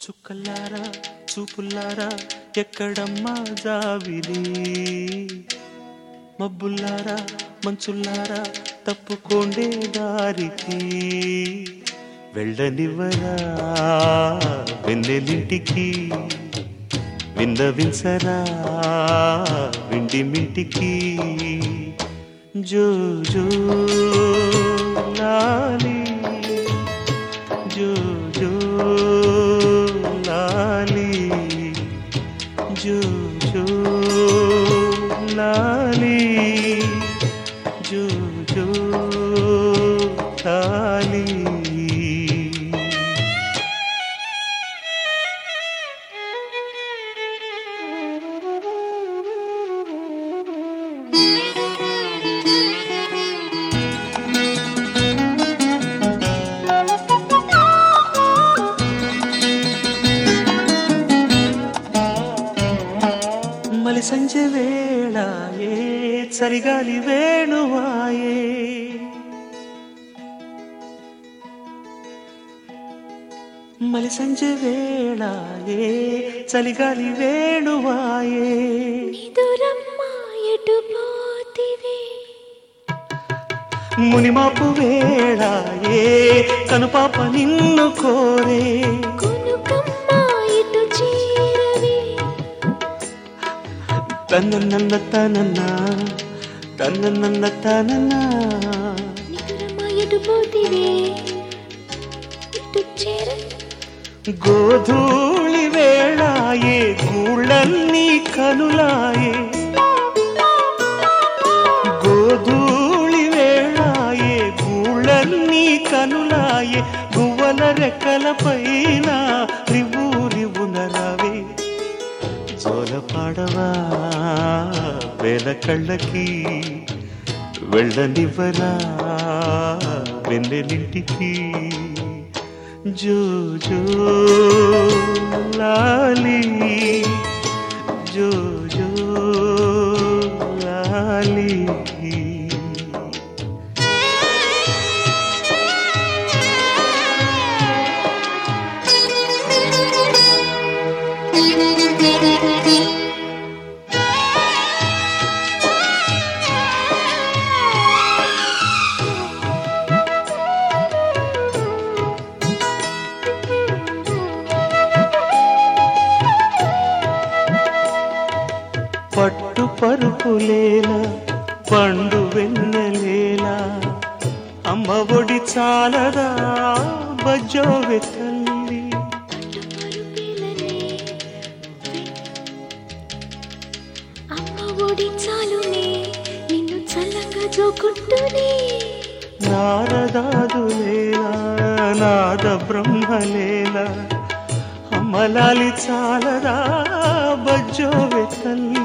చుక్కలారా చూపులారా ఎక్కడమ్మా జావిలి, మబ్బుల్లారా మంచుల్లారా తప్పుకోండే దారికి, వెళ్ళనివ్వరా వెన్నెలింటికి, విన్నవించరా విండి మింటికి. జో జో లాలి జో జో లాలి జో జో లాలి జో జో లాలి. మలి సంజె వేళాయే చలిగాలి వేణువాయే, మలి సంజె వేళాయే చలిగాలి వేణువాయే. మునిమాపు వేళాయే కనుపాప నిన్ను కోరే, తనన్న తనన్న తనన్న తనన్న గోధూళి వేళాయే గూళ్ళన్నీ కనులాయే, గోధూళి వేళాయే గూళ్ళన్నీ కనులాయే, గువ్వల రెక్కల పైన రివ్వు రివ్వున రావే, జోల పాడవా వేల కళ్ళకి, వెళ్ళనివ్వరా వెన్నెలింటికి. జో జో లాలి జో జో లాలి. పట్టు పరుపులేలా పండు వెన్నెలేలా, అమ్మ ఒడి చాలదా బజ్జోవె తల్లి, నారదాదులేలా నాద బ్రహ్మలేలా, అమ్మలాలి చాలదా బజ్జోవె తల్లి.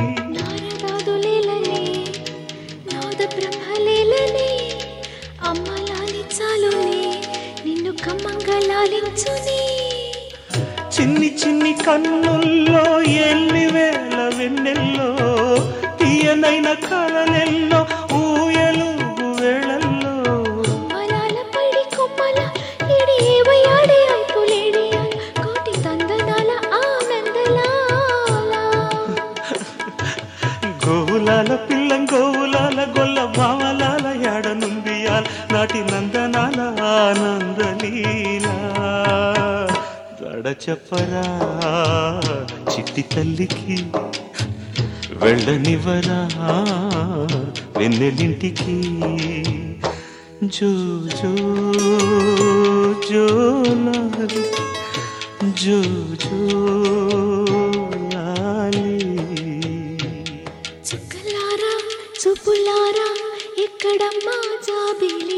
చిన్ని చిన్ని కన్నుల్లో ఎన్ని వేల వెన్నెల్లో, తీయనైన కళలెల్లో ఊయలుగు వేళల్లో, గోవులాల పిల్లం గోవులాల గొల్ల భావలాల ఎడనుందియాల, నాటి నందనాల ఆనందలీలా. దడ చెప్పరా చిట్టి తల్లికి, వెళ్ళనివ్వరా వెన్నెలింటికి. జో జో జో లాలి జో జో లాలి. చుక్కలారా చూపులారా ఎక్కడమ్మా జాబిలి,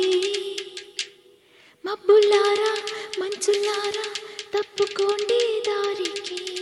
మబ్బులారా మంచులారా తప్పుకోండి దారికి.